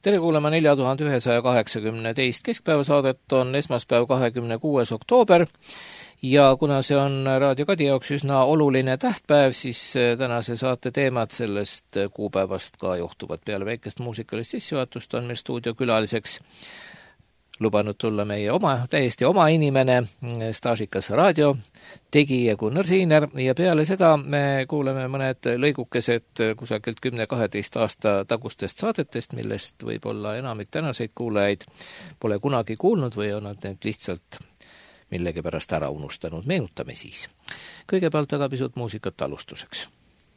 Tere kuulema 4182 keskpäevasaadet, on esmaspäev 26. oktoober ja kuna see on Raadio Kadi jaoks üsna oluline tähtpäev, siis tänase saate teemad sellest kuupäevast ka johtuvad. Peale väikest muusikalist sissejuhatust on meil stuudiokülaliseks lubanud tulla meie täiesti oma inimene, staažikas raadio tegija Gunnar Siiner ja peale seda me kuuleme mõned lõigukesed kusagilt 10-12 aasta tagustest saadetest, millest võib-olla enamik tänaseid kuulajaid pole kunagi kuulnud või on nad need lihtsalt millegipärast ära unustanud. Meenutame siis. Kõigepealt aga pisut muusikat alustuseks.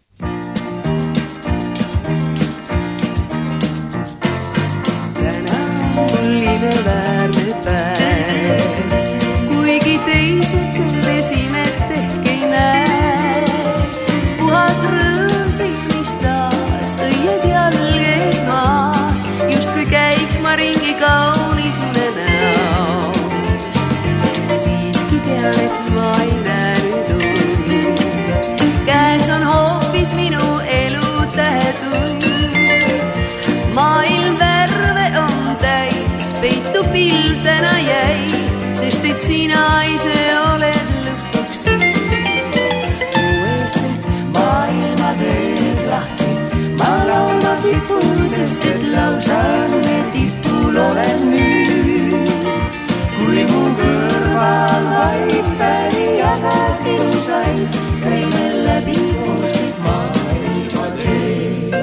Väärne päev, kuigi teised selles imet ehk ei näe. Puhas rõõm silmis taas, õied jalges maas, justkui käiks ma ringi kaunis une näos. Siiski tean, et ma ei näe nüüd und, käes on hoopis minu elu tähetund. Maailm värve on täis, peitu pildena jäi, sest et sina ise oled lõpuks siin. Uuesti maailma teed lahti, ma laulma tipun, sest et lausa õnne tipul olen nüüd. Kui mu kõrval vaid päri jagad ilusaid, käime läbi kooslik maailma teed.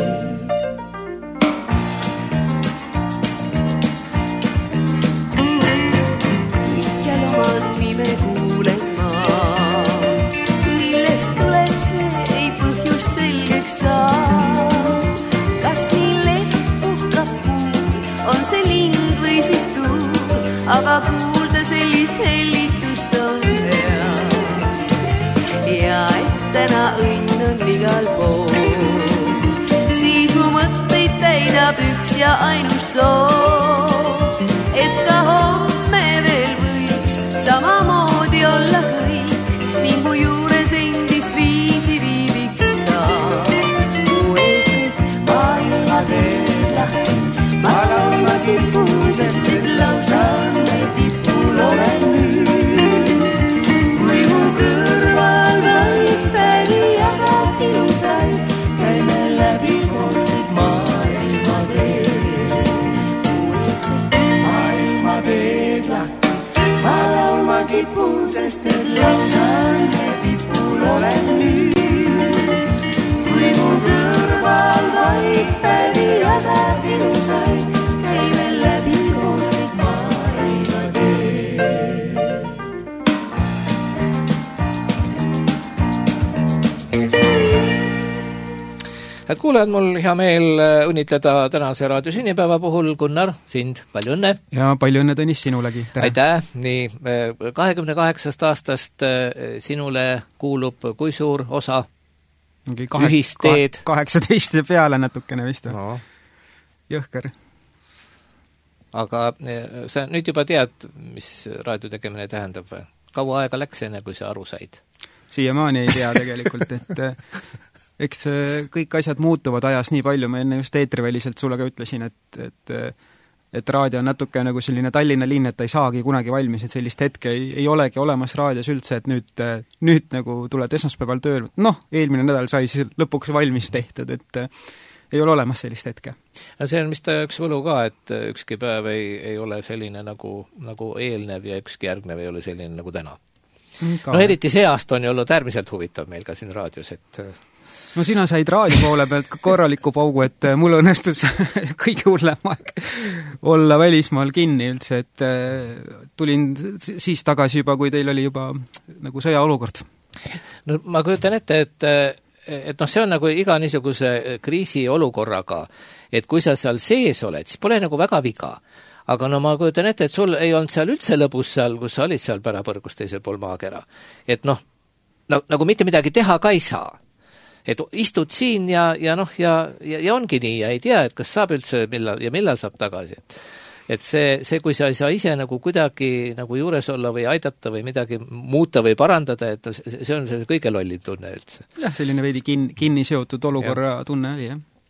Nime kuulen ma, millest tuleb see, ei põhjus selgeks saa. Kas nii leht puhkab puul, on see lind või siis tuul, aga kuulda sellist hellitust on hea. Ja et täna õnn on igal pool, siis mu mõtteid täidab üks ja ainus soov, et ka homme veel samamoodi olla kõik, ning mu juures endist viisi viibiks saa. Mu eest maailma teed lahti, ma laulma tipun, sest et lausa õnne tipul olen nüüd. Kui mu kõrval vaid päevi jagad ilusaid, käime läbi kooslik maailma teed. Mu eest maailma teed lahti, ma laulma kipun, sest et lausa õnne tipul olen nüüd. Kui mu kõrval vaid päevi jagad ilusaid, käime läbi kooslik maailma teed. Head kuulajad, mul hea meel õnnitleda tänase raadio sünnipäeva puhul. Gunnar, sind palju õnne. Ja palju õnne, Tõnis, sinulegi. Tere. Aitäh. Nii, 28 aastast sinule kuulub kui suur osa ühisteed? 18 peale natukene vist. No. Jõhker. Aga sa nüüd juba tead, mis raadio tegemine tähendab või? Kaua aega läks enne, kui sa aru said? Siiamaani ei tea tegelikult, et eks kõik asjad muutuvad ajas nii palju, ma enne just eetriväliselt sulle ka ütlesin, et raadio on natuke nagu selline Tallinna linn, et ta ei saagi kunagi valmis, et sellist hetke ei olegi olemas raadios üldse, et nüüd nagu tuled esmaspäeval tööl, eelmine nädal sai siis lõpuks valmis tehtud, et ei ole olemas sellist hetke. See on vist üks võlu ka, et ükski päev ei ole selline nagu eelnev ja ükski järgnev ei ole selline nagu täna. Eriti see aasta on ju olnud äärmiselt huvitav meil ka siin raadios, et no sina said raadio poole pealt korraliku paugu, et mul õnnestus kõige hullem aeg olla välismaal kinni üldse, et tulin siis tagasi juba, kui teil oli juba nagu sõjaolukord. No ma kujutan ette, et see on nagu iga niisuguse kriisiolukorraga, et kui sa seal sees oled, siis pole nagu väga viga. Aga no ma kujutan ette, et sul ei olnud seal üldse lõbus seal, kus sa olid seal pärapõrgus teisel pool maakera. Et nagu mitte midagi teha ka ei saa. Et istud siin ja ongi nii ja ei tea, et kas saab üldse millal saab tagasi. Et see, kui sa ei saa ise nagu kuidagi nagu juures olla või aidata või midagi muuta või parandada, et see on see kõige lollim tunne üldse. Jah, selline veidi kinni seotud olukorra tunne oli, jah.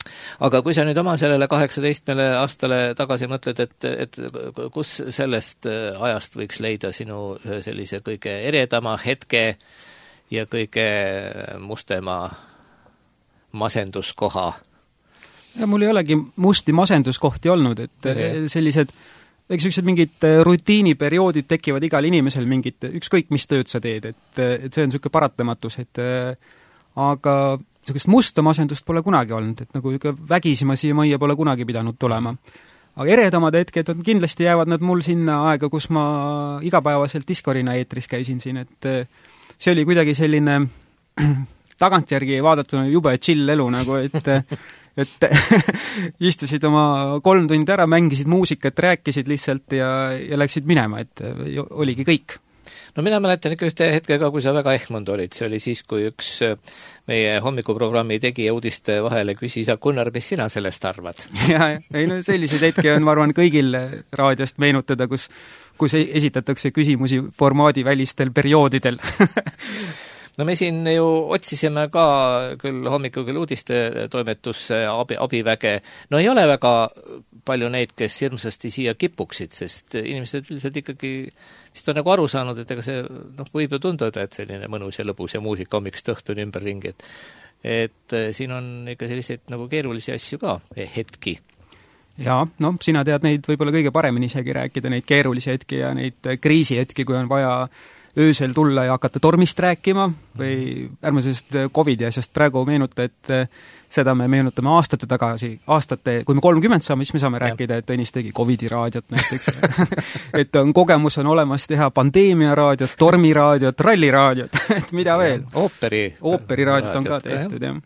Aga kui sa nüüd oma sellele 18 aastale tagasi mõtled, et kus sellest ajast võiks leida sinu ühe sellise kõige eredama hetke ja kõige mustema masenduskoha? Ja mul ei olegi musti masenduskohti olnud, et sellised mingid rutiiniperioodid tekivad igal inimesel mingid, ükskõik mis tööd sa teed, et see on niisugune paratamatus, aga sellist musta masendust pole kunagi olnud, et nagu vägisima siia majja pole kunagi pidanud tulema. Aga eredamad hetked on, kindlasti jäävad nad mul sinna aega, kus ma igapäevaselt Discorina eetris käisin siin, et see oli kuidagi selline tagantjärgi vaadatuna jube chill elu, nagu et istusid oma 3 tundi ära, mängisid muusikat, rääkisid lihtsalt ja läksid minema, et oligi kõik. No mina mäletan ikka ühte hetkega, kui sa väga ehmund olid, see oli siis, kui üks meie hommikuprogrammi tegija uudiste vahele küsis, Gunnar, mis sina sellest arvad? Ei no selliseid hetki on, ma arvan, kõigil raadiost meenutada, kus esitatakse küsimusi formaadi välistel perioodidel. No me siin ju otsisime ka küll hommikul küll uudiste toimetusse abiväge. No ei ole väga palju neid, kes hirmsasti siia kipuksid, sest inimesed üldiselt ikkagi vist on nagu aru saanud, et ega see võib ju tunduda, et selline mõnus ja lõbus ja muusika hommikust õhtuni ümberringi, et siin on ikka selliseid nagu keerulisi asju ka, hetki. Jaa, sina tead neid võib-olla kõige paremini isegi rääkida, neid keerulisi hetki ja neid kriisihetki, kui on vaja öösel tulla ja hakata tormist rääkima või ärme sellest COVID-i asjast praegu meenuta, et seda me meenutame aastate tagasi, kui me 30 saame, siis me saame rääkida, et Tõnis tegi COVID-i raadiot näiteks. et kogemus on olemas teha pandeemia raadiot, tormiraadiot, ralliraadiot, et mida veel? Ooperi-raadiot on ka tehtud, jah.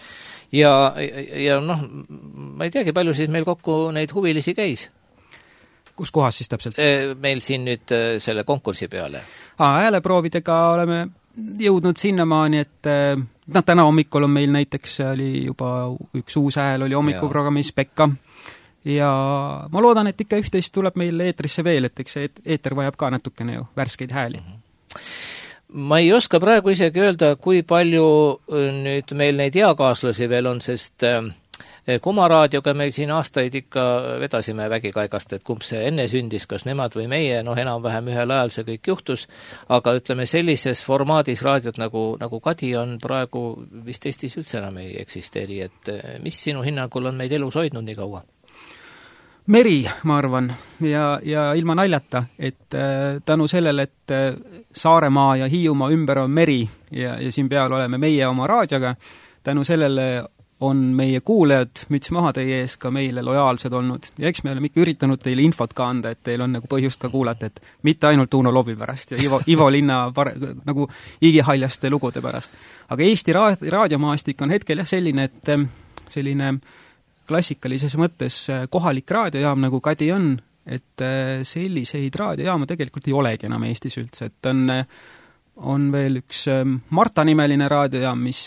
Ja ma ei teagi, palju siis meil kokku neid huvilisi käis? Kus kohas siis täpselt? Meil siin nüüd selle konkursi peale. Hääleproovidega oleme jõudnud sinnamaani, et täna hommikul on meil näiteks oli juba üks uus hääl, oli hommikuprogrammis Pekka. Ja ma loodan, et ikka üht-teist tuleb meil eetrisse veel, et eks eeter vajab ka natukene ju värskeid hääli. Ma ei oska praegu isegi öelda, kui palju nüüd meil neid eakaaslasi veel on, sest Kumaraadioga me siin aastaid ikka vedasime vägikaigast, et kumb see enne sündis, kas nemad või meie, enam-vähem ühel ajal see kõik juhtus, aga ütleme sellises formaadis raadiot nagu Kadi on praegu vist Eestis üldse enam ei eksisteeri, et mis sinu hinnangul on meid elus hoidnud nii kaua? Meri, ma arvan, ja ilma naljata, et tänu sellele, et Saaremaa ja Hiiumaa ümber on meri ja siin peal oleme meie oma raadioga, tänu sellele on meie kuulajad müts maha teie ees ka meile lojaalsed olnud. Ja eks me oleme ikka üritanud teile infot ka anda, et teil on nagu põhjust ka kuulata, et mitte ainult Uno Lobi pärast ja Ivo Linna nagu igihaljaste lugude pärast. Aga Eesti raadiomaastik on hetkel selline, et selline klassikalises mõttes kohalik raadiojaam nagu Kadi on, et selliseid raadiojaama tegelikult ei olegi enam Eestis üldse. Et on veel üks Marta nimeline raadiojaam, mis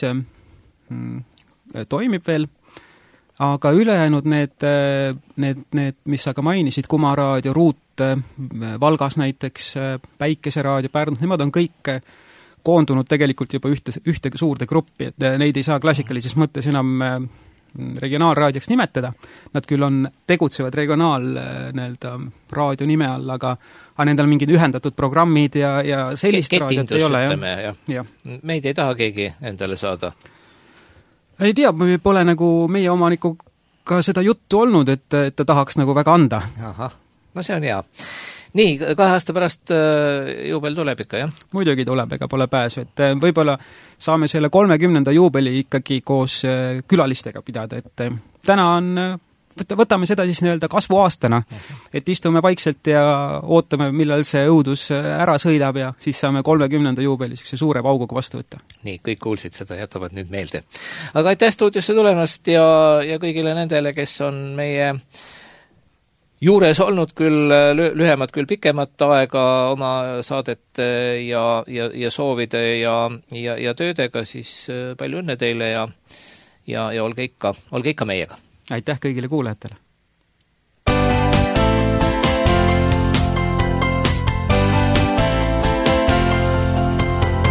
toimib veel, aga ülejäänud need, mis sa ka mainisid, Kumaraadio, Ruut, Valgas näiteks, Päikeseraadio, Pärnus, nemad on kõik koondunud tegelikult juba ühte suurde gruppi, et neid ei saa klassikalises mõttes enam regionaalraadioks nimetada. Nad küll tegutsevad raadio nime all, aga nendel on mingid ühendatud programmid ja sellist raadiot ei ole. Ja. Meid ei taha keegi endale saada. Ei tea, pole nagu meie omanikuga seda juttu olnud, et ta tahaks nagu väga anda. Aha, no see on hea. Nii, 2 aasta pärast juubel tuleb ikka, jah? Muidugi tuleb, ega pole pääsu, et võib-olla saame selle 30. juubeli ikkagi koos külalistega pidada, et täna on, võtame seda siis nii-öelda kasvuaastana, et istume vaikselt ja ootame, millal see õudus ära sõidab ja siis saame 30. juubeli suure pauguga vastu võtta. Nii, kõik kuulsid seda, jätavad nüüd meelde. Aga aitäh stuudiosse tulemast ja kõigile nendele, kes on meie juures olnud küll lühemad, küll pikemat aega oma saadet ja soovide ja töödega, siis palju õnne teile ja olge ikka meiega. Aitäh kõigile kuulajatele!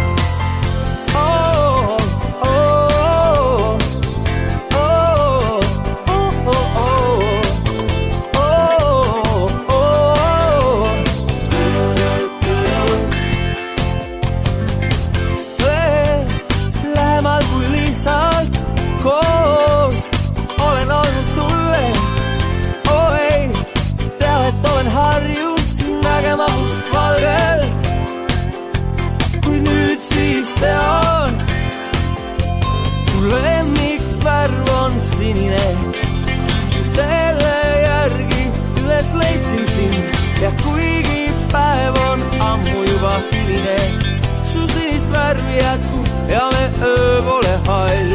Oh, oh, oh, oh. ja kuigi päev on ammu juba hiline, su sinist värvi jätkub ja me öö pole hall.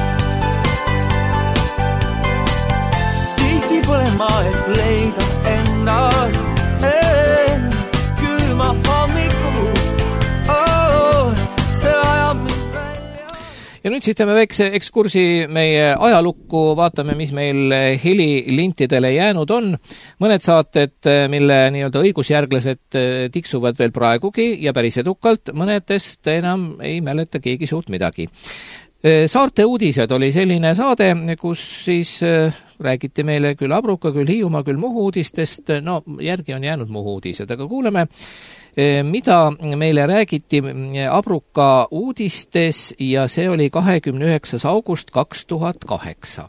Tihti pole maelt leida endas külma hommikut, see ajab mind välja. Ja nüüd siis teeme väikse ekskursi meie ajalukku, vaatame, mis meil helilintidele jäänud on. Mõned saated, mille nii-öelda õigusjärglased tiksuvad veel praegugi ja päris edukalt, mõnedest enam ei mäleta keegi suurt midagi. Saarte uudised oli selline saade, kus siis räägiti meile küll Abruka, küll Hiiumaa, küll Muhu uudistest, no järgi on jäänud Muhu uudised, aga kuuleme, mida meile räägiti Abruka uudistes ja see oli 29. august 2008.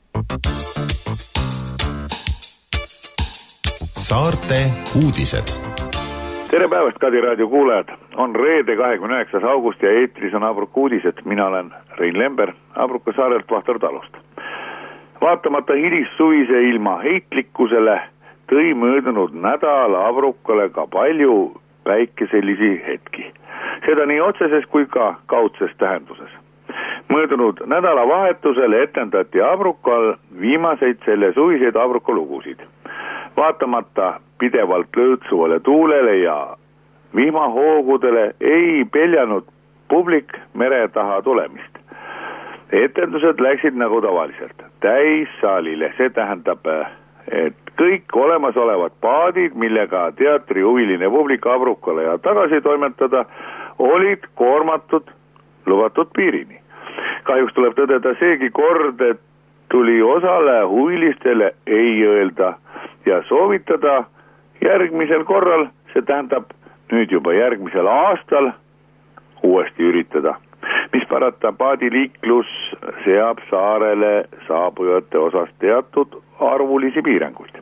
Saarte uudised. Tere päevast, Kadi raadio kuulajad! On reede 29. august ja eetris on Abruka uudised. Mina olen Rein Lember Abruka saarelt Vahtar talust. Vaatamata hilissuvise ilma heitlikkusele tõi möödunud nädal Abrukale ka palju päikeselisi hetki. Seda nii otseses kui ka kaudses tähenduses. Möödunud nädala vahetusel etendati Abrukal viimaseid selle suviseid Abruka lugusid. Vaatamata pidevalt lõõtsuvale tuulele ja vihmahoogudele ei peljanud publik mere taha tulemist. Etendused läksid nagu tavaliselt täissaalile, see tähendab, et kõik olemasolevad paadid, millega teatrihuviline publik Abrukale ja tagasi toimetada, olid koormatud lubatud piirini. Kahjuks tuleb tõdeda seegi kord, et tuli osale huvilistele ei öelda ja soovitada järgmisel korral, see tähendab nüüd juba järgmisel aastal uuesti üritada. Mis parata, paadiliiklus seab saarele saabujate osas teatud arvulisi piiranguid.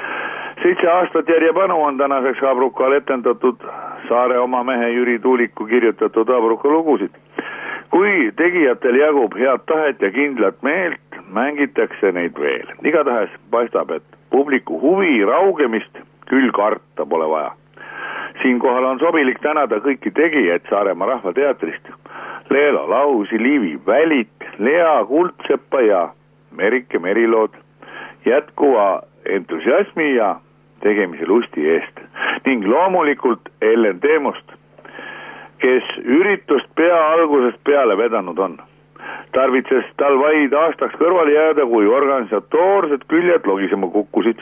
7 aastat järjepanu on tänaseks Abrukal etendatud saare oma mehe Jüri Tuuliku kirjutatud Abruka lugusid. Kui tegijatel jagub head tahet ja kindlat meelt, mängitakse neid veel. Igatahes paistab, et publiku huvi raugemist küll karta pole vaja. Siinkohal on sobilik tänada kõiki tegijaid Saaremaa rahvateatrist. Leela Lausi, Liivi Välit, Lea Kuldsepa ja Merike Merilood jätkuva entusiasmi ja tegemise lusti eest. Ning loomulikult Ellen Teemost, kes üritust pea algusest peale vedanud on. Tarvitses tal vaid aastaks kõrvale jääda, kui organisatoorsed küljed logisema kukkusid.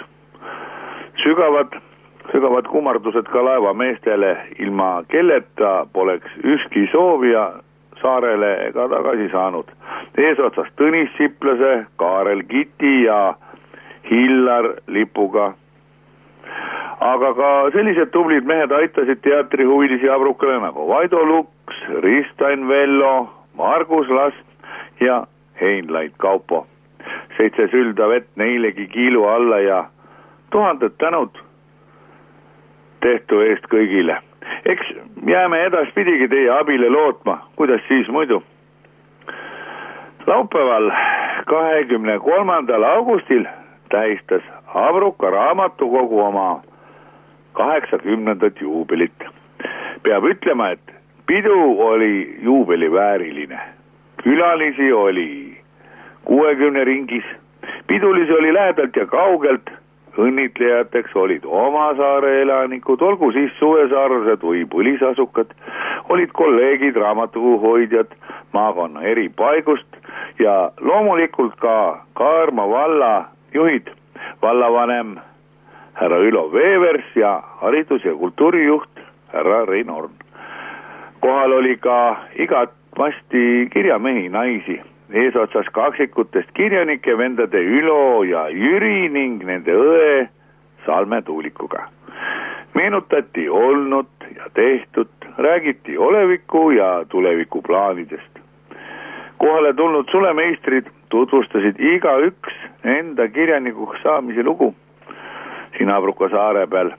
Sügavad kummardused ka laeva meestele, ilma kelleta poleks ükski soovija saarele ega tagasi saanud. Eesotsas Tõnis Siplase, Kaarel Kiti ja Hillar Lipuga. Aga ka sellised tublid mehed aitasid teatrihuvilisi Abrukale nagu Vaido Luks, Ristain Vello, Margus Last ja Heinlait Kaupo. 7 sülda vett neilegi kiilu alla ja 1000 tänud tehtu eest kõigile. Eks jääme edaspidigi teie abile lootma, kuidas siis muidu. Laupäeval 23. augustil tähistas Abruka raamatukogu oma 80. juubelit. Peab ütlema, et pidu oli juubeli vääriline. Külalisi oli 60 ringis. Pidulisi oli lähedalt ja kaugelt. Õnnitlejateks olid oma saare elanikud, olgu siis suvesaarlased või põlisasukad, olid kolleegid, raamatuhoidjad, maakonna eri paigust ja loomulikult ka Kaarma valla juhid, vallavanem härra Ülo Veevers ja haridus- ja kultuurijuht härra Rein Orn. Kohal oli ka igat masti kirjamehi, naisi. Eesotsas kaksikutest kirjanike vendade Ülo ja Jüri ning nende õe Salme Tuulikuga. Meenutati olnud ja tehtud, räägiti oleviku ja tuleviku plaanidest. Kohale tulnud sulemeistrid tutvustasid igaüks enda kirjanikuks saamise lugu siin Abruka saare peal.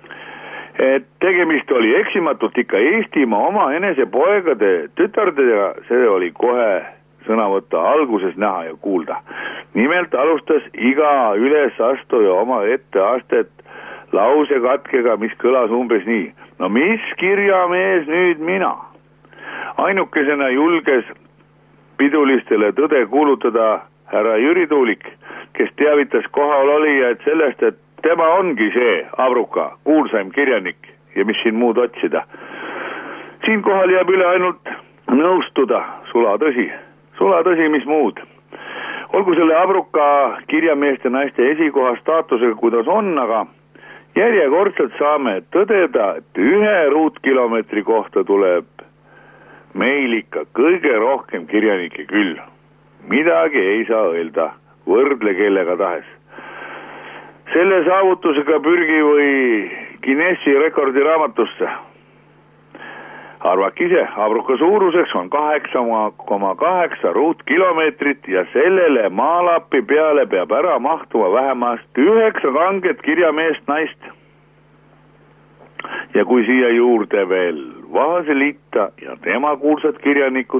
Et tegemist oli eksimatult ikka Eestimaa oma enese poegade tütardega, see oli kohe sõnavõtta alguses näha ja kuulda. Nimelt alustas iga ülesastuja oma etteastet lausekatkega, mis kõlas umbes nii. No mis kirjamees nüüd mina? Ainukesena julges pidulistele tõde kuulutada härra Jüri Tuulik, kes teavitas kohal olijaid sellest, et tema ongi see Abruka, kuulsaim kirjanik ja mis siin muud otsida. Siin kohal jääb üle ainult nõustuda, sulatõsi, mis muud. Olgu selle Abruka kirjameeste naiste esikoha staatusega, kuidas on, aga järjekordselt saame tõdeda, et 1 ruutkilomeetri kohta tuleb meil ikka kõige rohkem kirjanikke küll. Midagi ei saa öelda, võrdle kellega tahes. Selle saavutusega pürgi või Guinessi rekordiraamatusse. Arvake ise, Abruka suuruseks on 8,8 ruutkilomeetrit ja sellele maalapi peale peab ära mahtuma vähemast 9 kanget kirjameest naist. Ja kui siia juurde veel Vaaselitta ja tema kuulsad kirjanikud,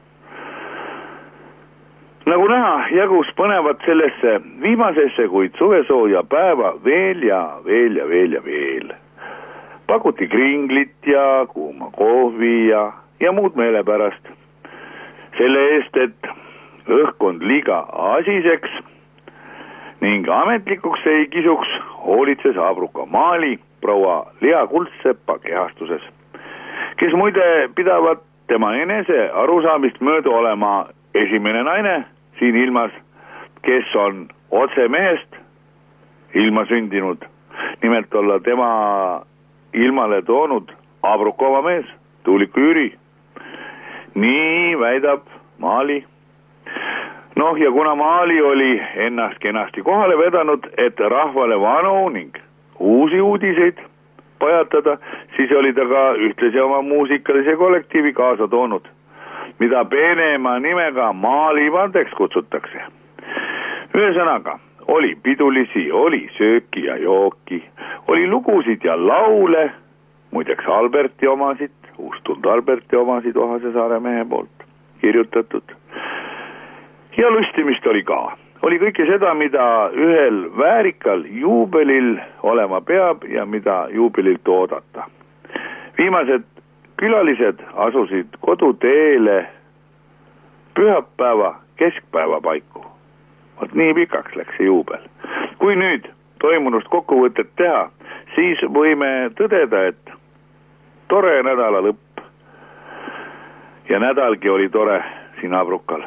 nagu näha, jagus põnevad sellesse viimasesse, kuid suvesooja päeva veel ja veel ja veel ja veel. Pakuti kringlit ja kuuma kohvi ja muud meelepärast. Selle eest, et õhkkond liiga asiseks ning ametlikuks ei kisuks, hoolitses Abruka maali proua Lea Kuldsepa kehastuses, kes muide pidavat tema enese arusaamist mööda olema esimene naine siin ilmas, kes on otse mehest ilma sündinud. Nimelt olla tema ilmale toonud Abruka oma mees, Tuuliku Jüri. Nii väidab Maali. Noh, ja kuna Maali oli ennast kenasti kohale vedanud, et rahvale vanu ning uusi uudiseid pajatada, siis oli ta ka ühtlasi oma muusikalise kollektiivi kaasa toonud, mida peenema nimega Maali bandeks kutsutakse. Ühesõnaga, oli pidulisi, oli sööki ja jooki, oli lugusid ja laule, muideks Alberti omasid, uustuld Alberti omasid Ohase Saare mehe poolt kirjutatud. Ja lustimist oli ka. Oli kõike seda, mida ühel väärikal juubelil olema peab ja mida juubelilt oodata. Viimased külalised asusid koduteele pühapäeva keskpäeva paiku. Vot nii pikaks läks see juubel. Kui nüüd toimunust kokkuvõtet teha, siis võime tõdeda, et tore nädala lõpp ja nädalgi oli tore siin Abrukal.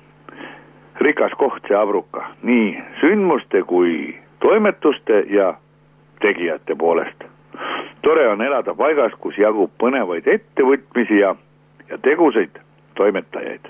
Rikas koht see Abruka, nii sündmuste kui toimetuste ja tegijate poolest. Tore on elada paigas, kus jagub põnevaid ettevõtmisi ja teguseid toimetajaid.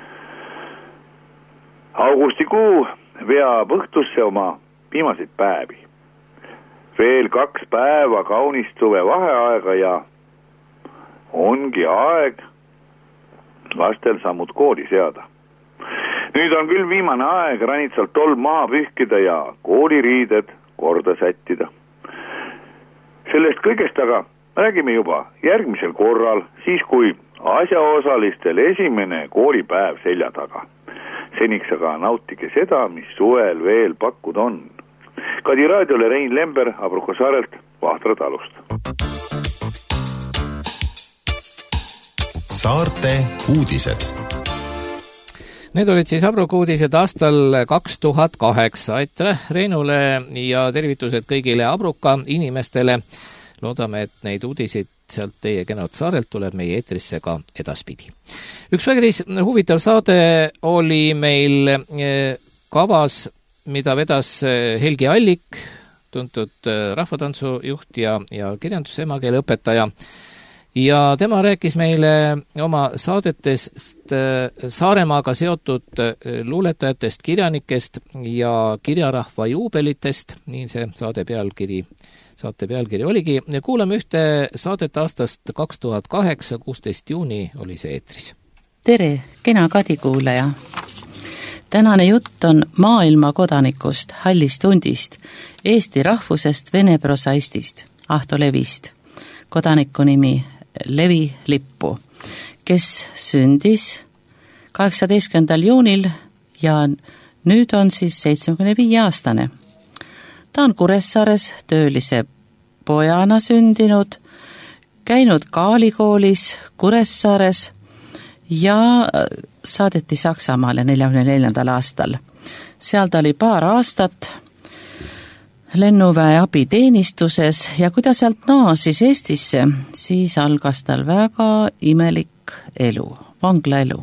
Augustikuu veab õhtusse oma viimaseid päevi. Veel 2 päeva kaunist suve vaheaega ja ongi aeg lastel sammud kooli seada. Nüüd on küll viimane aeg ranitsalt tolm maha pühkida ja kooliriided korda sättida. Sellest kõigest aga räägime juba järgmisel korral, siis kui asjaosalistel esimene koolipäev selja taga. Seniks aga nautige seda, mis suvel veel pakkuda on. Kadi raadiole Rein Lember Abruka saarelt Vahtra talust. Saarte uudised. Need olid siis Abruka uudised aastal 2008. Aitäh Reinule ja tervitused kõigile Abruka inimestele. Loodame, et neid uudiseid sealt teie kenalt saarelt tuleb meie eetrisse ka edaspidi. Üks päris huvitav saade oli meil kavas, mida vedas Helgi Allik, tuntud rahvatantsujuht ja kirjanduse emakeele õpetaja. Ja tema rääkis meile oma saadetest Saaremaaga seotud luuletajatest, kirjanikest ja kirjarahva juubelitest, nii see saate pealkiri oligi. Kuulame ühte saadet aastast 2008, 16. juuni oli see eetris. Tere, kena kadikuulaja! Tänane jutt on maailma kodanikust, Hallist Hundist, Eesti rahvusest, vene prosaistist, Ahto Levist, kodaniku nimi Levi Lippu, kes sündis 18. juunil ja nüüd on siis 75-aastane. Ta on Kuressaares töölise pojana sündinud, käinud Kaali koolis Kuressaares ja saadeti Saksamaale 1944. aastal. Seal ta oli paar aastat lennuväe abiteenistuses ja kui ta sealt naasis Eestisse, siis algas tal väga imelik elu, vanglaelu.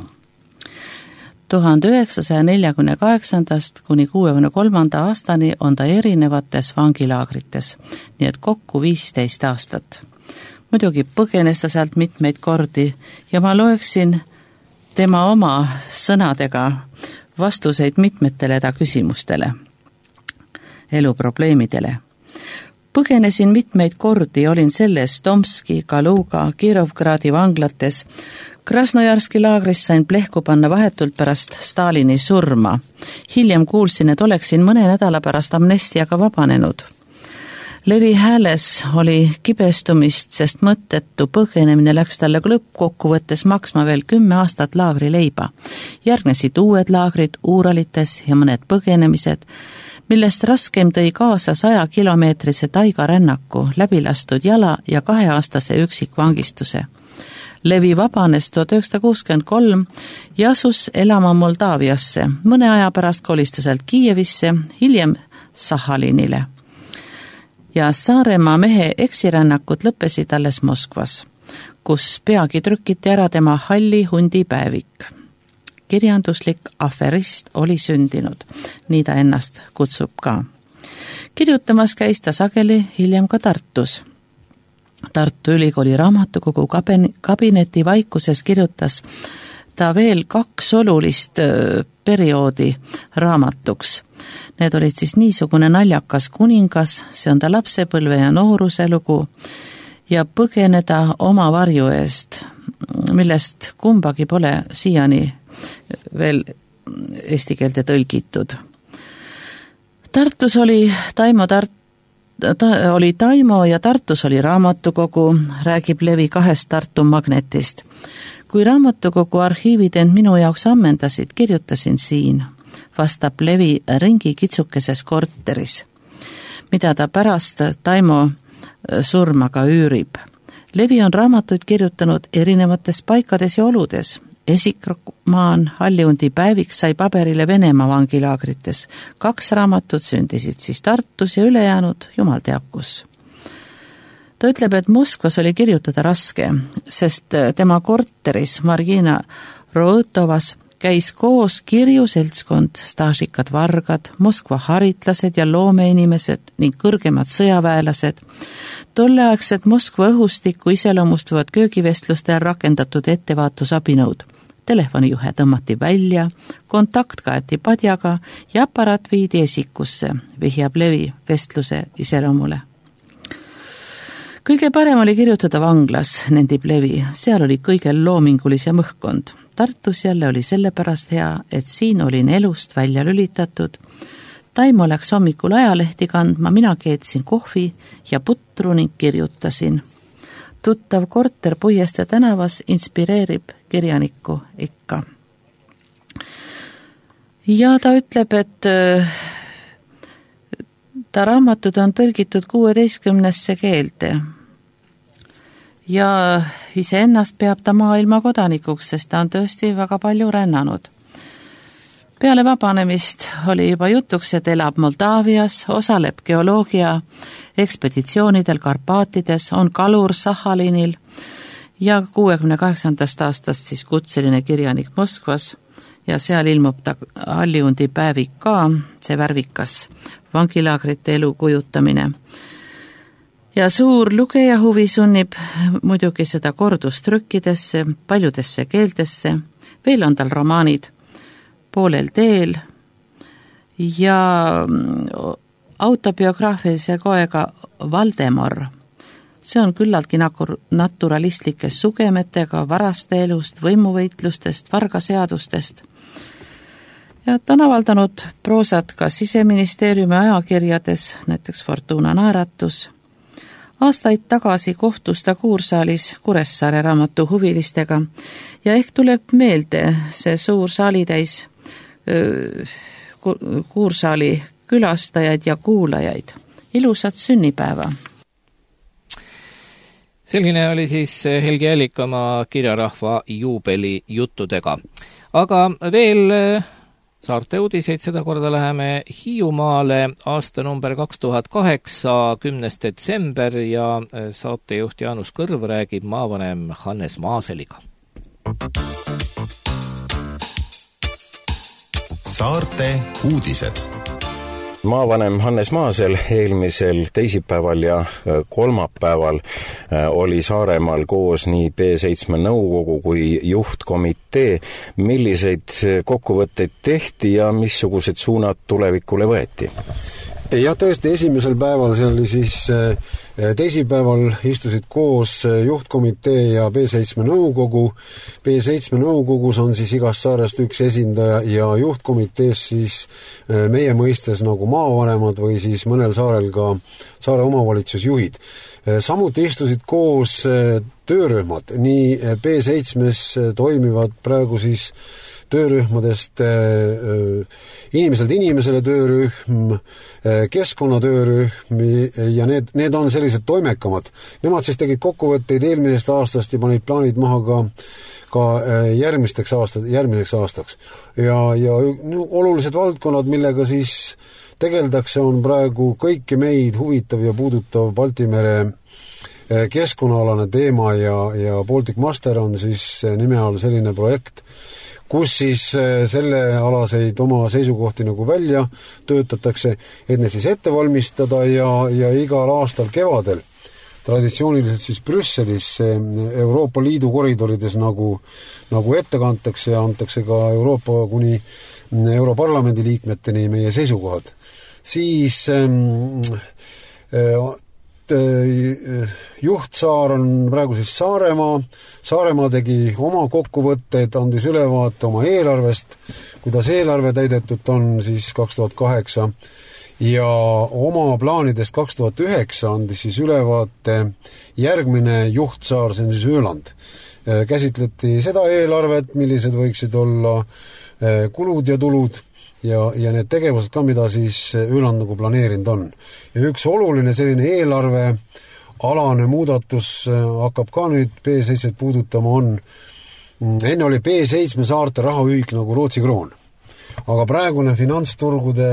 1948. kuni 1963. aastani on ta erinevates vangilaagrites, nii et kokku 15 aastat. Muidugi põgenes ta sealt mitmeid kordi ja ma loeksin tema oma sõnadega vastuseid mitmetele ta küsimustele, eluprobleemidele. Põgenesin mitmeid kordi, olin selles Tomski, Kaluga, Kirovgradi vanglates. Krasnojarski laagris sain plehku panna vahetult pärast Stalini surma. Hiljem kuulsin, et oleksin mõne nädala pärast amnestiaga vabanenud. Levi hääles oli kibestumist, sest mõttetu põgenemine läks talle lõppkokkuvõttes maksma veel 10 aastat laagrileiba. Järgnesid uued laagrid Uuralites ja mõned põgenemised, millest raskem tõi kaasa 100-kilomeetrise taigarännaku, läbilastud jala ja 2-aastase üksikvangistuse. Levi vabanes 1963 ja asus elama Moldaaviasse. Mõne aja pärast kolistuselt Kiievisse, hiljem Sahalinile. Ja Saaremaa mehe eksirännakud lõppesid alles Moskvas, kus peagi trükiti ära tema Halli hundi päevik. Kirjanduslik aferist oli sündinud, nii ta ennast kutsub ka. Kirjutamas käis ta sageli hiljem ka Tartus. Tartu Ülikooli raamatukogu kabineti vaikuses kirjutas ta veel 2 olulist perioodi raamatuks. Need olid siis Niisugune naljakas kuningas, see on ta lapsepõlve ja nooruse lugu, ja Põgeneda oma varju eest, millest kumbagi pole siiani veel eesti keelde tõlgitud. Tartus oli Taimo ja Tartus oli raamatukogu, räägib Levi 2 Tartu magnetist. Kui raamatukogu arhiivid end minu jaoks ammendasid, kirjutasin siin, vastab Levi ringi kitsukeses korteris, mida ta pärast Taimo surma ka üürib. Levi on raamatuid kirjutanud erinevates paikades ja oludes. Esikromaan Halliundi päevik sai paberile Venemaa vangilaagrites. 2 raamatut sündisid siis Tartus ja ülejäänud jumal teab kus. Ta ütleb, et Moskvas oli kirjutada raske, sest tema korteris Margina Roõtovas käis koos kirjuseltskond, staažikad vargad, Moskva haritlased ja loomeinimesed ning kõrgemad sõjaväelased. Tolleaegset Moskva õhustikku iseloomustavad köögivestlustel rakendatud ettevaatusabinõud. Telefonijuhe tõmmati välja, kontakt kaeti padjaga ja aparaat viidi esikusse, vihjab Levi vestluse iseloomule. Kõige parem oli kirjutada vanglas, nendib Levi, seal oli kõige loomingulisem õhkkond. Tartus jälle oli sellepärast hea, et siin olin elust välja lülitatud. Taimo läks hommikul ajalehti kandma, mina keetsin kohvi ja putru ning kirjutasin. Tuttav korter Puieste tänavas inspireerib kirjanikku ikka. Ja ta ütleb, et ta raamatud on tõlgitud 16 keelde. Ja iseennast peab ta maailma kodanikuks, sest ta on tõesti väga palju rännanud. Peale vabanemist oli juba jutuks, et elab Moldaavias, osaleb geoloogia ekspeditsioonidel Karpaatides, on kalur Sahalinil ja 68. aastast siis kutseline kirjanik Moskvas ja seal ilmub ta Halliundi päevik ka, see värvikas vangilaagrite elu kujutamine. Ja suur lugeja huvi sunnib muidugi seda kordustrükkidesse, paljudesse keeltesse, veel on tal romaanid Poolel teel ja autobiograafilise koega Valdemar. See on küllaltki naturalistlike sugemetega varaste elust, võimuvõitlustest, vargaseadustest. Ja ta on avaldanud proosat ka Siseministeeriumi ajakirjades, näiteks Fortuna naeratus. Aastaid tagasi kohtus ta Kuursaalis Kuressaare raamatu huvilistega ja ehk tuleb meelde see suur saalitäis Kuursaali külastajaid ja kuulajaid. Ilusat sünnipäeva! Selline oli siis Helgi Allikama kirjarahva juubelijuttudega. Aga veel saarte uudiseid, seda korda läheme Hiiumaale, aastanumber 2008, 10. detsember ja saatejuht Jaanus Kõrv räägib maavanem Hannes Maaseliga. Saarte uudised. Maavanem Hannes Maasel eelmisel teisipäeval ja kolmapäeval oli Saaremaal koos nii B7 nõukogu kui juhtkomitee. Milliseid kokkuvõtteid tehti ja missugused suunad tulevikule võeti? Jah, tõesti, esimesel päeval, see oli siis teisipäeval, istusid koos juhtkomitee ja B7 nõukogu. B7 nõukogus on siis igast saarest üks esindaja ja juhtkomitees siis meie mõistes nagu maavanemad või siis mõnel saarel ka saare omavalitsusjuhid. Samuti istusid koos töörühmad. Nii B7-s toimivad praegu siis töörühmadest inimeselt inimesele töörühm, keskkonnatöörühm ja need on sellised toimekamad. Nemad siis tegid kokkuvõtteid eelmisest aastast ja panid plaanid maha ka järgmiseks aastaks. Ja olulised valdkonnad, millega siis tegeldakse, on praegu kõiki meid huvitav ja puudutav Balti mere keskkonnaalane teema ja Baltic Master on siis nime all selline projekt, kus siis sellealaseid oma seisukohti nagu välja töötatakse, et need siis ette valmistada ja igal aastal kevadel traditsiooniliselt siis Brüsselis Euroopa Liidu koridorides nagu ette kantakse ja antakse ka Euroopa kuni Europarlamendi liikmeteni meie seisukohad. Siis juhtsaar on praegu siis Saaremaa. Saaremaa tegi oma kokkuvõtteid, andis ülevaate oma eelarvest, kuidas eelarve täidetud on siis 2008 ja oma plaanidest 2009 andis siis ülevaate järgmine juhtsaar, see on siis Ööland. Käsitleti seda eelarvet, millised võiksid olla kulud ja tulud ja need tegevused ka, mida siis Ööland nagu planeerinud on. Ja üks oluline selline eelarve alane muudatus hakkab ka nüüd B7 puudutama enne oli B7 saarte rahaühik nagu Rootsi kroon. Aga praegune finantsturgude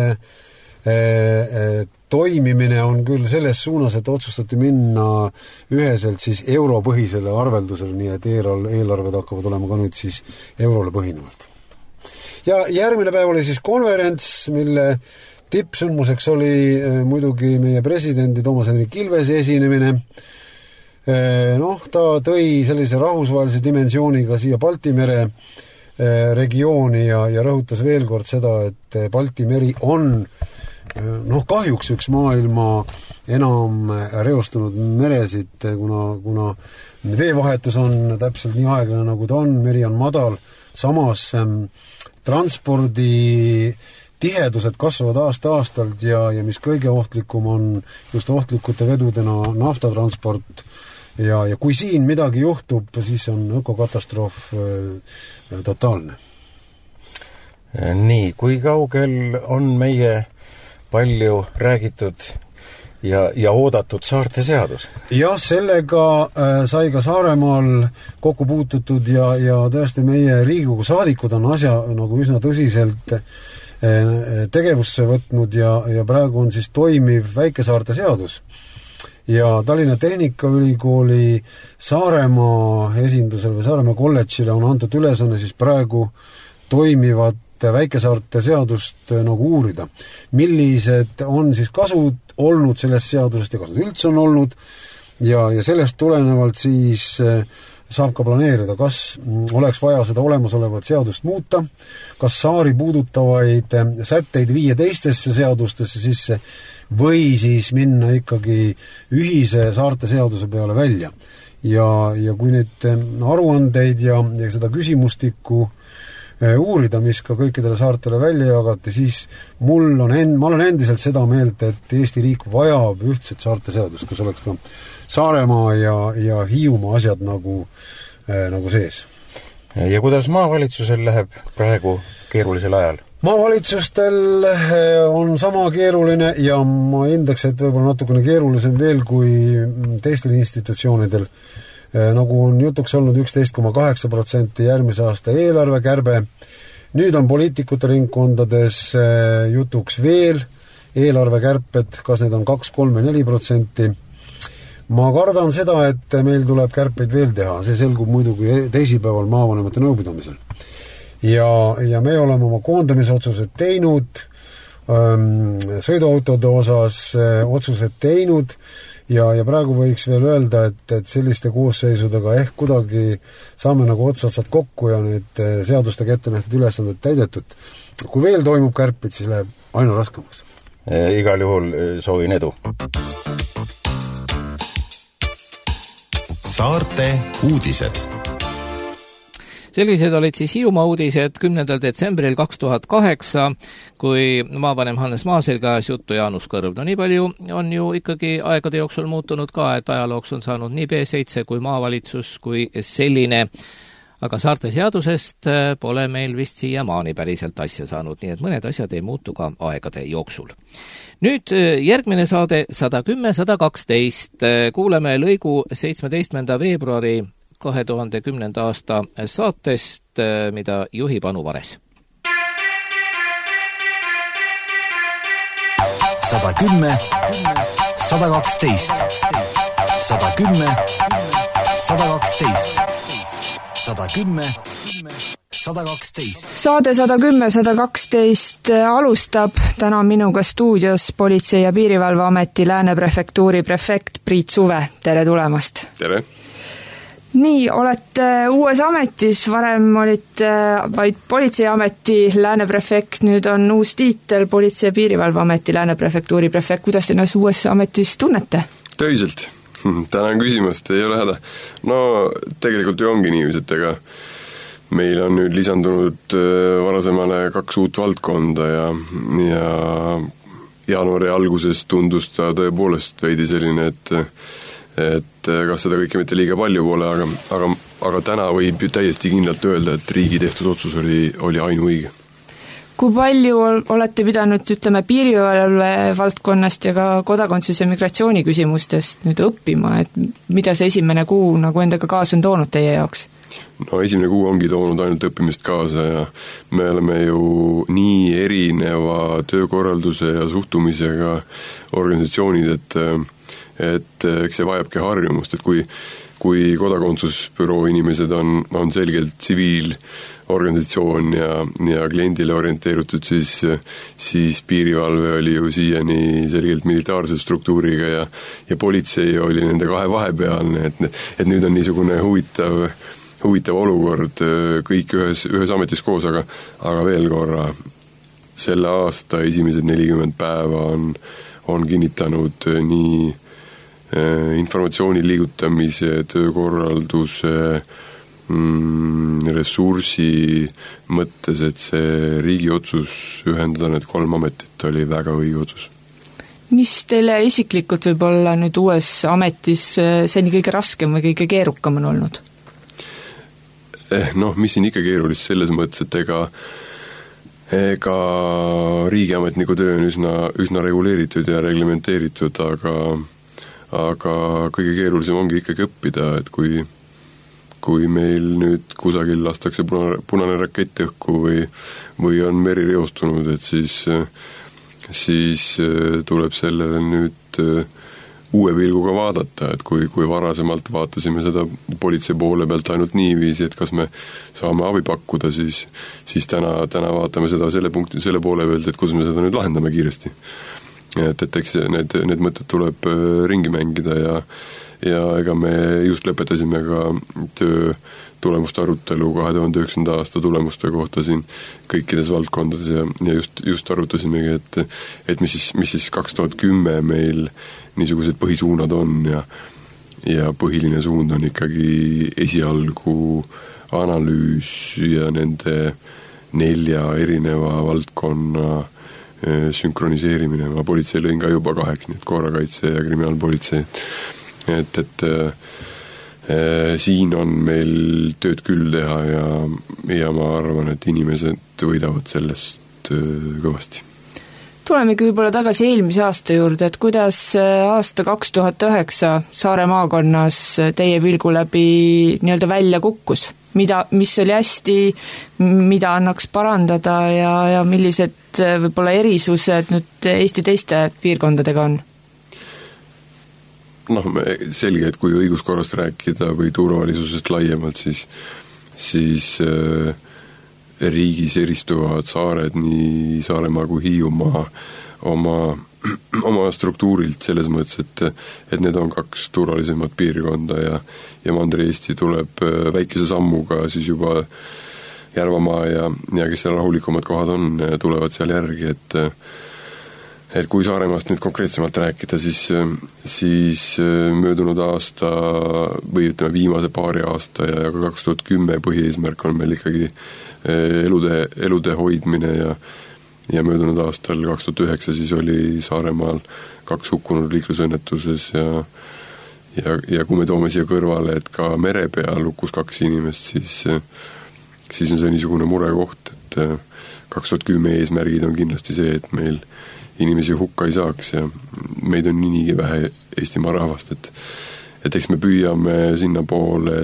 toimimine on küll selles suunas, et otsustati minna üheselt siis europõhisele arveldusele, nii et eelarved hakkavad olema ka nüüd siis eurole põhinevalt. Ja järgmine päev oli siis konverents, mille tippsündmuseks oli muidugi meie presidendi Toomas Hendrik Ilvese esinemine. Ta tõi sellise rahvusvahelise dimensiooniga siia Balti mere regiooni ja rõhutas veel kord seda, et Balti meri on kahjuks üks maailma enam reostunud meresid, kuna veevahetus on täpselt nii aeglane, nagu ta on, meri on madal, samas transpordi tihedused kasvavad aasta-aastalt ja mis kõige ohtlikum on just ohtlikute vedudena naftatransport ja kui siin midagi juhtub, siis on ökokatastroof totaalne. Nii, kui kaugel on meie palju räägitud ja oodatud saarte seadus? Jah, sellega sai ka Saaremaal kokku puututud ja tõesti meie Riigikogu saadikud on asja nagu üsna tõsiselt tegevusse võtnud ja praegu on siis toimiv väikesaarte seadus. Ja Tallinna Tehnikaülikooli Saaremaa esindusel või Saaremaa kolledžile on antud ülesanne siis praegu toimivat väikesaarte seadust nagu uurida. Millised on siis kasud olnud sellest seadusest ja kasud üldse on olnud ja sellest tulenevalt siis saab ka planeerida, kas oleks vaja seda olemasolevat seadust muuta, kas saari puudutavaid sätteid viia teistesse seadustesse sisse või siis minna ikkagi ühise saarte seaduse peale välja. Ja kui neid aruandeid ja seda küsimustikku uurida, mis ka kõikidele saartele välja jagati, siis ma olen endiselt seda meelt, et Eesti riik vajab ühtset saarte seadust, kus oleks ka Saaremaa ja Hiiumaa asjad nagu sees. Ja kuidas maavalitsusel läheb praegu keerulisel ajal? Maavalitsustel on sama keeruline ja ma hindaks, et võib-olla natukene keerulisem veel kui teistel institutsioonidel. Nagu on jutuks olnud 11,8% järgmise aasta eelarvekärbe. Nüüd on poliitikute ringkondades jutuks veel eelarvekärped, kas need on 2, 3 või 4%. Ma kardan seda, et meil tuleb kärpeid veel teha. See selgub muidugi teisipäeval maavanemate nõupidamisel. Ja me oleme oma koondamisotsused teinud, sõiduautode osas otsused teinud ja praegu võiks veel öelda, et selliste koosseisudega ehk kuidagi saame nagu otsad kokku ja need seadustega ette nähtud ülesanded täidetud. Kui veel toimub kärpid, siis läheb aina raskemaks. Igal juhul soovin edu. Saarte uudised. Sellised olid siis Hiiumaa uudised 10. detsembril 2008, kui maavanem Hannes Maasel käes juttu Jaanus Kõrv. No nii palju on ju ikkagi aegade jooksul muutunud ka, et ajalooks on saanud nii B7 kui maavalitsus kui selline. Aga saarte seadusest pole meil vist siiamaani päriselt asja saanud, nii et mõned asjad ei muutu ka aegade jooksul. Nüüd järgmine saade 110-112. Kuuleme lõigu 17. veebruari 2010. aasta saatest, mida juhib Anu Vares. 110, 112, 110, 112, 110, 112. Saade 110-112 alustab. Täna minuga stuudios Politsei- ja Piirivalveameti Lääne prefektuuri prefekt Priit Suve. Tere tulemast! Tere! Nii, olete uues ametis, varem olite vaid Politseiameti Lääne prefekt, nüüd on uus tiitel Politsei- ja Piirivalveameti Lääne prefektuuri prefekt. Kuidas te ennast uues ametis tunnete? Töiselt. Tänan küsimast, ei ole häda. No tegelikult ju ongi niiviisi, et ega meil on nüüd lisandunud varasemale 2 uut valdkonda ja jaanuari alguses tundus ta tõepoolest veidi selline, et kas seda kõike mitte liiga palju pole, aga täna võib ju täiesti kindlalt öelda, et riigi tehtud otsus oli ainuõige. Kui palju olete pidanud, ütleme, piirivalve valdkonnast ja ka kodakondsus- ja migratsiooni küsimustest nüüd õppima, et mida see esimene kuu nagu endaga kaasa on toonud teie jaoks? No esimene kuu ongi toonud ainult õppimist kaasa ja me oleme ju nii erineva töökorralduse ja suhtumisega organisatsioonid, et eks see vajabki harjumust, et kui kodakondsusbüroo inimesed on selgelt tsiviilorganisatsioon ja kliendile orienteerutud, siis piirivalve oli ju siiani selgelt militaarse struktuuriga ja politsei oli nende kahe vahepealne, et nüüd on niisugune huvitav olukord kõik ühes ametis koos, aga veel korra, selle aasta esimesed 40 päeva on kinnitanud nii informatsiooni liigutamise, töökorralduse, ressursi mõttes, et see riigi otsus ühendada need 3 ametit oli väga õige otsus. Mis teile isiklikult võib olla nüüd uues ametis seni kõige raskem või kõige keerukam on olnud? Mis siin ikka keerulist selles mõttes, et ega riigiametniku töö on üsna reguleeritud ja reglementeeritud, aga kõige keerulisem ongi ikkagi õppida, et kui meil nüüd kusagil lastakse punane rakett õhku või on meri reostunud, et siis tuleb sellele nüüd uue pilguga vaadata, et kui varasemalt vaatasime seda politsei poole pealt ainult niiviisi, et kas me saame abi pakkuda, siis täna vaatame seda selle poole pealt, et kuidas me seda nüüd lahendame kiiresti. Et eks need mõtted tuleb ringi mängida ja ega me just lõpetasime ka töö tulemuste arutelu 2009. aasta tulemuste kohta siin kõikides valdkondades ja just arutasimegi, et mis siis 2010 meil niisugused põhisuunad on ja põhiline suund on ikkagi esialgu analüüs ja nende 4 erineva valdkonna sünkroniseerimine. Ma politsei lõin ka juba 8, nii et korrakaitse ja kriminaalpolitsei. Et siin on meil tööd küll teha ja ma arvan, et inimesed võidavad sellest kõvasti. Tulemegi võib-olla tagasi eelmise aasta juurde, et kuidas aasta 2009 Saare maakonnas teie pilgu läbi nii-öelda välja kukkus? Mis oli hästi, mida annaks parandada ja millised võib-olla erisused nüüd Eesti teiste piirkondadega on? Selge, et kui õiguskorrast rääkida või turvalisusest laiemalt, siis riigis eristuvad saared, nii Saaremaa kui Hiiumaa oma struktuurilt selles mõttes, et need on 2 turvalisemat piirkonda ja Mandri-Eesti tuleb väikese sammuga siis juba Järvamaa ja kes seal rahulikumad kohad on, tulevad seal järgi, et kui Saaremaast nüüd konkreetsemalt rääkida, siis möödunud aasta või ütleme viimase paari aasta ja ka 2010 põhieesmärk on meil ikkagi elude hoidmine ja möödunud aastal 2009 siis oli Saaremaal 2 hukkunud liiklusõnnetuses ja kui me toome siia kõrvale, et ka mere peal hukkus 2 inimest, siis on see niisugune murekoht, et 2010 eesmärgid on kindlasti see, et meil inimesi hukka ei saaks ja meid on niigi vähe Eestimaa rahvast, et eks me püüame sinna poole,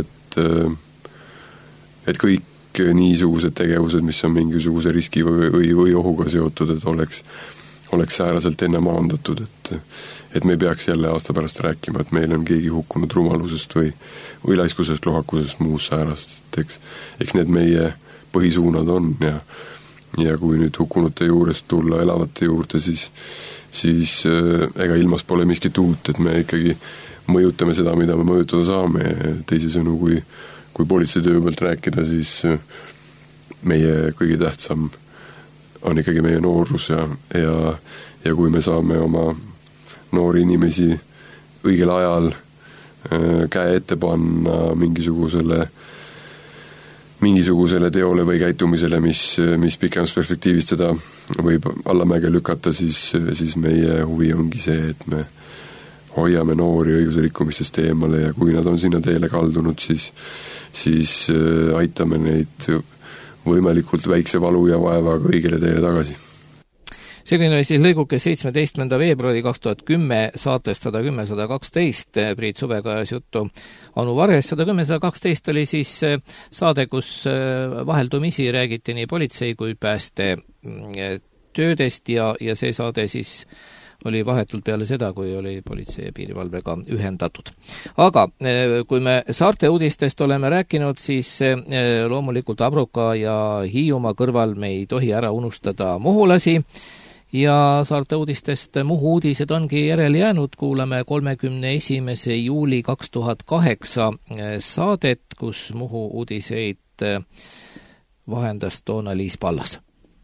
et kõik niisugused tegevused, mis on mingisuguse riski või ohuga seotud, et oleks sääraselt enne maandatud, et me ei peaks jälle aasta pärast rääkima, et meil on keegi hukkunud rumalusest või laiskusest, lohakusest, muust säärast, eks need meie põhisuunad on ja kui nüüd hukkunute juurest tulla elavate juurde, siis ega ilmas pole miskit uut, et me ikkagi mõjutame seda, mida me mõjutada saame, teisisõnu kui politseitöö pealt rääkida, siis meie kõige tähtsam on ikkagi meie noorus ja kui me saame oma noori inimesi õigel ajal käe ette panna mingisugusele teole või käitumisele, mis pikemas perspektiivis teda võib allamäge lükata, siis meie huvi ongi see, et me hoiame noori õigusrikkumistest eemale ja kui nad on sinna teele kaldunud, siis aitame neid võimalikult väikse valu ja vaevaga õigele teele tagasi. Selline oli siis lõiguke 17. veebruari 2010 saatest 110-112. Priit Suvega ajas juttu Anu Vares. 110-112 oli siis saade, kus vaheldumisi räägiti nii politsei kui pääste töödest ja see saade siis oli vahetult peale seda, kui oli politsei ja piirivalvega ühendatud. Aga kui me saarte uudistest oleme rääkinud, siis loomulikult Abruka ja Hiiumaa kõrval me ei tohi ära unustada muhulasi ja saarte uudistest Muhu uudised ongi järele jäänud. Kuulame 31. juuli 2008 saadet, kus Muhu uudiseid vahendas toona Liis Pallas.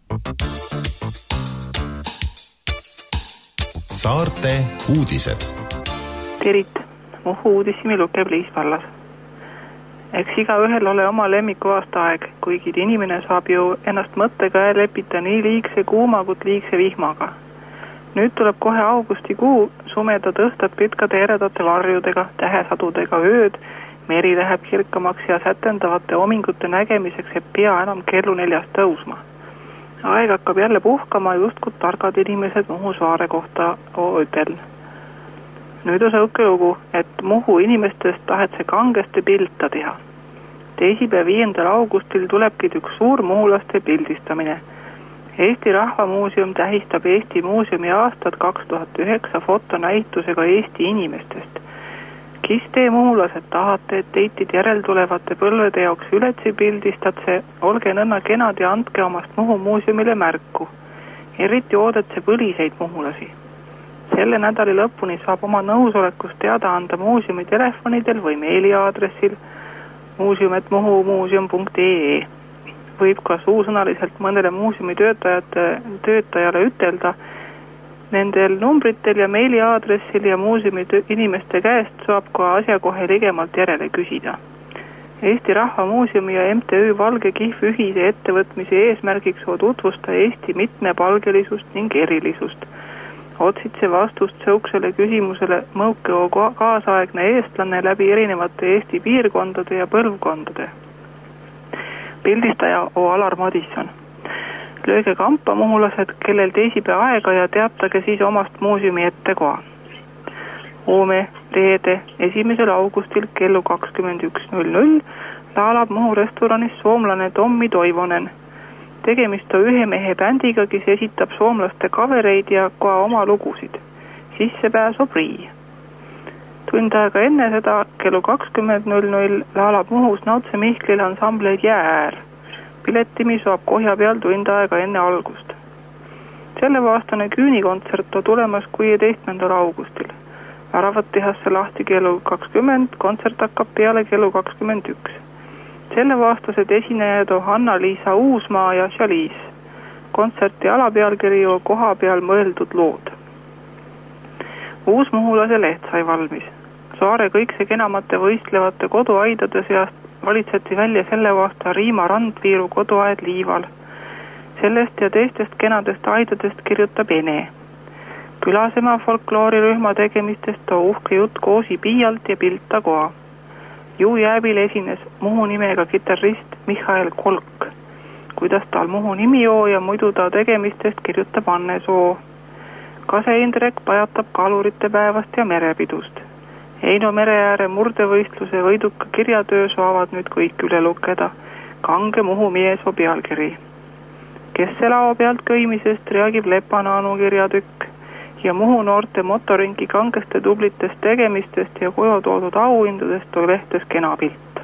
Saarte uudised. Terit, Muhu uudisimi lukeb Liis Pallas. Eks igaühel ole oma lemmiku aastaaeg, kuigi inimene saab ju ennast mõttega lepita nii liigse kuuma kui liigse vihmaga. Nüüd tuleb kohe augustikuu, sumedad õhtad pitkade eredate varjudega, tähesadudega ööd, meri läheb kirkamaks ja sätendavate omingute nägemiseks ei pea enam kellu 4 tõusma. Aeg hakkab jälle puhkama justkud targad inimesed Muhu saare kohta ütel. Nüüd on sõuke lugu, et Muhu inimestest tahetse kangesti pilta teha. Teisipäev 5. augustil tulebki üks suur muhulaste pildistamine. Eesti Rahvamuuseum tähistab Eesti Muuseumi aastat 2009 fotonäitusega Eesti inimestest. Kis te muhulased tahate, et teitid järeltulevate põlvede jaoks ületsi pildistatse, olge nõnna kenad ja andke omast Muhu muuseumile märku. Eriti oodetse põliseid muhulasi. Selle nädali lõpuni saab oma nõusolekust teada anda muuseumi telefonidel või meiliaadressil muuseum@muhumuuseum.ee. Võib ka suusõnaliselt mõnele muuseumi töötajale ütelda, nendel numbritel ja meiliaadressil ja muuseumi inimeste käest saab ka asja kohe ligemalt järele küsida. Eesti Rahvamuuseumi ja MTÜ Valge Kihv ühise ettevõtmise eesmärgiks on tutvustada Eesti mitmepalgelisust ning erilisust. Otsitse vastust sõuksele küsimusele Mõukeo kaasaegne eestlane läbi erinevate Eesti piirkondade ja põlvkondade. Pildistaja O. Alar Madisson. lööge kampa muhulased, kellel teisipäev aega ja teatage siis omast muuseumi ettekoha. Homme reede 1. augustil kellu 21.00 laulab Muhu restoranis soomlane Tommi Toivonen. Tegemist on ühe mehe bändiga, kes esitab soomlaste kavereid ja ka oma lugusid. Sissepääs on free. Tund aega enne seda kellu 20.00 laulab Muhus Nautse Mihklil ansambleid Jäääär. Piletimi saab kohja peal tund aega enne algust. Sellevaastane küünikontsert on tulemas 16. augustil. Väravad tehakse lahti kellu 20, kontsert hakkab peale kellu 21. Sellevaastased esinejad on Hanna-Liisa Uusmaa ja Chalice. Kontserti alapealkiri on koha peal mõeldud lood. Uusmuhulase leht sai valmis. Saare kõikse kenamate võistlevate koduaidade seast valitseti välja selle aasta Riima Randviiru koduaed Liival. Sellest ja teistest kenadest aidadest kirjutab Ene. Külasema folkloorirühma tegemistest on uhke jutt Koosi Piialt ja Pilta Koa. Juu jääbil esines Muhu nimega kitarrist Mihhail Kolk. Kuidas tal Muhu nimi oo ja muidu ta tegemistest kirjutab Anne Soo. Kase Indrek pajatab kalurite päevast ja merepidust. Heino mereääre murdevõistluse võiduka kirjatöö saavad nüüd kõik üle lukeda. Kange Muhu miesoo pealkiri. Kesse lao pealt kõimisest reagib Lepanaanu kirjatükk ja Muhu noorte motoringi kangeste tublitest tegemistest ja koju toodud auhindudest on lehtes kena pilt.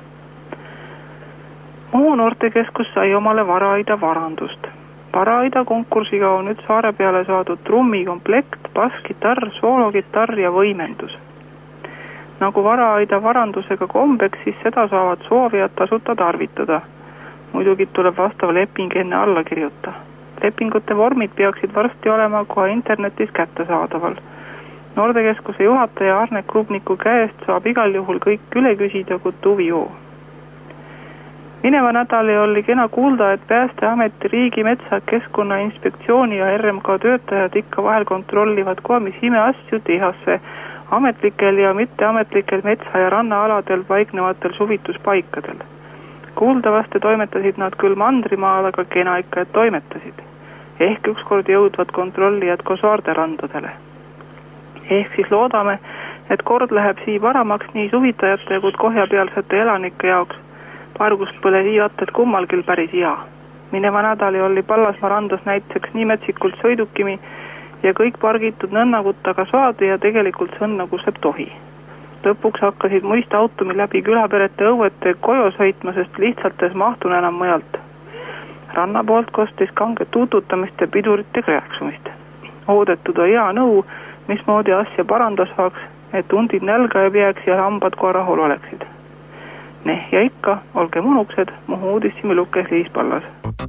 Muhu noortekeskus sai omale Varaaida varandust. Varaaida konkursiga on nüüd saare peale saadud trummikomplekt, basskitarr, soologitarr ja võimendus. Nagu Varaaida varandusega kombeks, siis seda saavad soovijad tasuta tarvitada. Muidugi tuleb vastav leping enne alla kirjuta. Lepingute vormid peaksid varsti olema kohe internetis kättesaadaval. Noortekeskuse juhataja Arne Krupniku käest saab igal juhul kõik üle küsida, kui tuvi joo. Mineva nädali oli kena kuulda, et Päästeameti Riigimetsa Keskkonnainspektsiooni ja RMK töötajad ikka vahel kontrollivad kohe, mis imeasju tehasse ametlikel ja mitteametlikel metsa- ja rannaaladel paiknevatel suvituspaikadel. Kuuldavasti toimetasid nad küll Mandrimaal, aga kena ikka, et toimetasid. Ehk ükskord jõudvad kontrollijad ka saarte randadele. Ehk siis loodame, et kord läheb sii paramaks nii suvitajate kui kohjapealsete elanike jaoks. Pargust põle viivatel kummalgil päris hea. Mineva nädali oli Pallasmaa randas näiteks nii metsikult sõidukimi ja kõik pargitud nõnnagutaga saadi ja tegelikult see õnnagu seeb tohi. Lõpuks hakkasid muist automi läbi külaperete õuete koju sõitma, sest lihtsaltes mahtun enam mõjalt. Ranna poolt kostis kange tuututamist ja pidurite krääksumist. Oodetud on hea nõu, mismoodi asja paranda saaks, et undid nälga ei peaks ja hambad kohe rahul oleksid. Ja ikka, olge munuksed, Muhu uudissimi lukes Liis Pallas.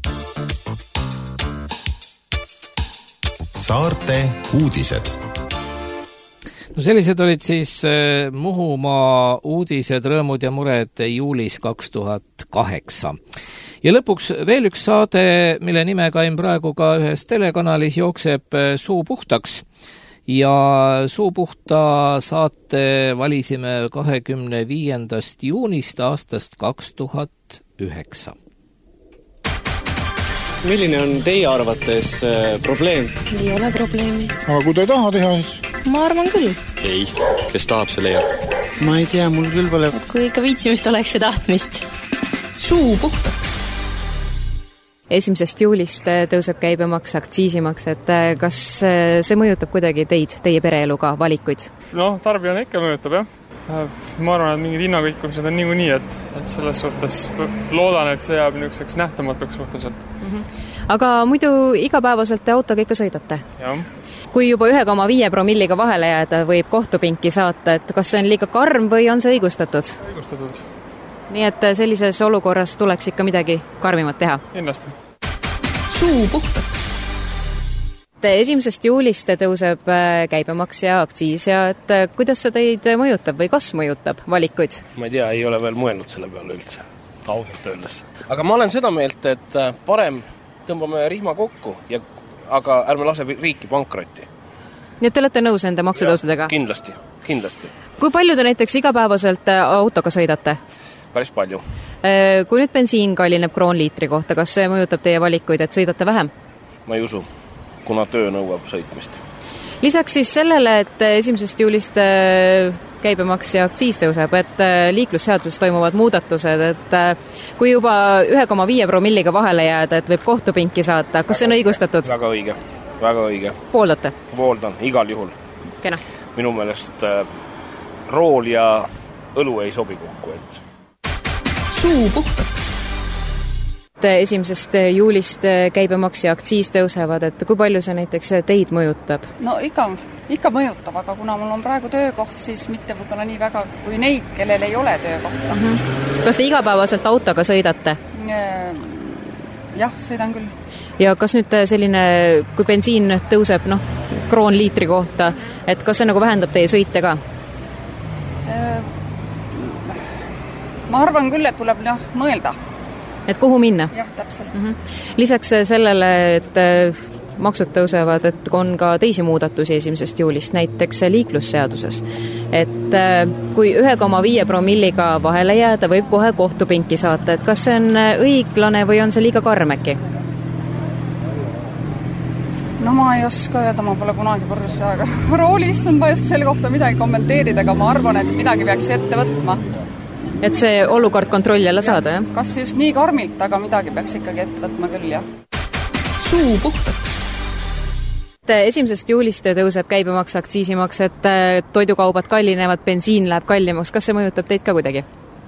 Saarte uudised. No sellised olid siis Muhumaa uudised, rõõmud ja mured juulis 2008. Ja lõpuks veel üks saade, mille nime kaim praegu ka ühes telekanalis, jookseb Suu puhtaks. Ja Suu puhta saate valisime 25. juunist aastast 2009. Milline on teie arvates probleem? Ei ole probleemi. Aga kui te ei taha teha, siis? Ma arvan küll. Ei, kes tahab, see leiab. Ma ei tea, mul küll pole. Kui ikka viitsimist oleks ja tahtmist. Suu puhtaks. 1. juulist tõuseb käibemaks, aktsiisimaks, et kas see mõjutab kuidagi teid, teie pereeluga valikuid? Noh, tarbijana ikka mõjutab, jah. Ma arvan, et mingid hinnakõikumised on niikuinii, et selles suhtes loodan, et see jääb niisuguseks nähtamatuks suhteliselt. Aga muidu igapäevaselt te autoga ikka sõidate? Jah. Kui juba 1,5 promilliga vahele jääda, võib kohtupinki saata, et kas see on liiga karm või on see õigustatud? Õigustatud. Nii et sellises olukorras tuleks ikka midagi karmimat teha? Kindlasti. Suu puhtaks. 1. juulist tõuseb käibemaks ja aktsiis ja et kuidas see teid mõjutab või kas mõjutab valikuid? Ma ei tea, ei ole veel mõelnud selle peale üldse, ausalt öeldes. Aga ma olen seda meelt, et parem tõmbame rihma kokku, aga ärme lase riiki pankrotti. Nii et te olete nõus nende maksutõusudega? Kindlasti. Kui palju te näiteks igapäevaselt autoga sõidate? Päris palju. Kui nüüd bensiin kallineb kroonliitri kohta, kas see mõjutab teie valikuid, et sõidate vähem? Ma ei usu, kuna töö nõuab sõitmist. Lisaks siis sellele, et 1. juulist käibemaks ja aktsiis tõuseb, et liiklusseaduses toimuvad muudatused, et kui juba 1,5 promilliga vahele jääda, et võib kohtupinki saata, kas see on õigustatud? Väga õige, väga õige. Pooldate? Pooldan, igal juhul. Kena. Minu meelest rool ja õlu ei sobi kokku, et suu puhtaks. 1. juulist käibemaks ja aktsiis tõusevad, et kui palju see näiteks teid mõjutab? No ikka mõjutab, aga kuna mul on praegu töökoht, siis mitte võib-olla nii väga kui neid, kellel ei ole töökohta. Kas te igapäevaselt autoga sõidate? Jah, sõidan küll. Ja kas nüüd selline, kui bensiin tõuseb kroonliitri kohta, et kas see nagu vähendab teie sõite ka? Ma arvan küll, et tuleb mõelda. Et kuhu minna? Jah, täpselt. Lisaks sellele, et maksud tõusevad, et on ka teisi muudatusi 1. juulist, näiteks liiklusseaduses. Et kui 1,5 promilliga vahele jääda, võib kohe kohtupinki saata, et kas see on õiglane või on see liiga karm äkki? No ma ei oska öelda, ma pole kunagi purjus väga rooli istunud, ma ei oska selle kohta midagi kommenteerida, aga ma arvan, et midagi peaks ette võtma. Et see olukord kontrolli alla saada, jah? Kas just nii karmilt, aga midagi peaks ikkagi ette võtma küll, jah. Suu puhtaks. 1. juulist tõuseb käibemaks, aktsiisimaks, et toidukaubad kallinevad, bensiin läheb kallimaks. Kas see mõjutab teid ka kuidagi?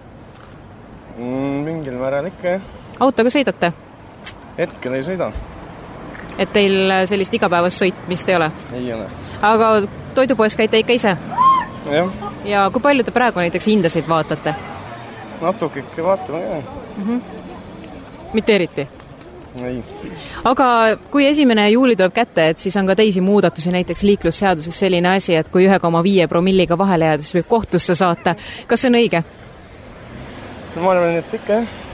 Mingil määral ikka, jah. Autoga sõidate? Hetkel ei sõida. Et teil sellist igapäevast sõitmist ei ole? Ei ole. Aga toidupoes käite ikka ise? Jah. Ja kui palju te praegu näiteks hindasid vaatate? Natuke ikka vaatame ka. Mitte eriti? Ei. Aga kui 1. juuli tuleb kätte, et siis on ka teisi muudatusi, näiteks liiklusseaduses selline asi, et kui 1,5 promilliga vahele jääda, siis võib kohtusse saata. Kas see on õige? No ma arvan, et ikka, jah.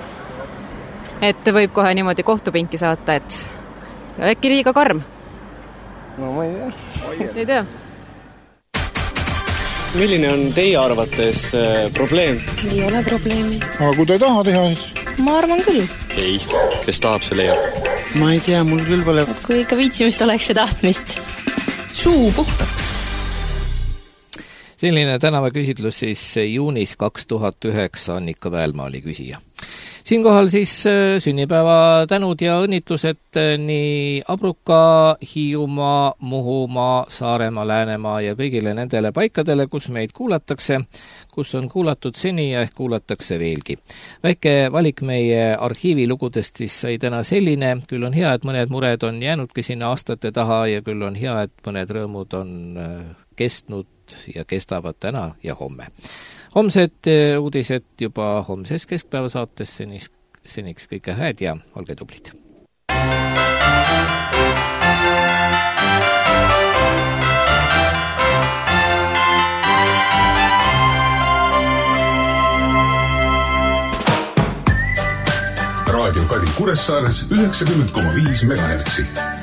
Et võib kohe niimoodi kohtupinki saata, et äkki liiga karm? No ma ei tea. Ei tea. Milline on teie arvates probleem? Ei ole probleemi. Aga kui te ei taha teha, siis? Ma arvan küll. Ei, kes tahab, see leiab. Ma ei tea, mul küll pole. Et kui ikka viitsimist oleks ja tahtmist. Suu puhtaks. Selline tänavaküsitlus siis juunis 2009 Annika Väälma oli küsija. Siinkohal siis sünnipäeva tänud ja õnnitlused nii Abruka, Hiiumaa, Muhumaa, Saaremaa, Läänemaa ja kõigile nendele paikadele, kus meid kuulatakse, kus on kuulatud seni ja ehk kuulatakse veelgi. Väike valik meie arhiivilugudest siis sai täna selline, küll on hea, et mõned mured on jäänudki sinna aastate taha ja küll on hea, et mõned rõõmud on kestnud ja kestavad täna ja homme. Homsed uudised juba homses keskpäevasaates, seniks kõike hääd ja olge tublid. Raadio Kadi Kuressaares 90,5 MHz.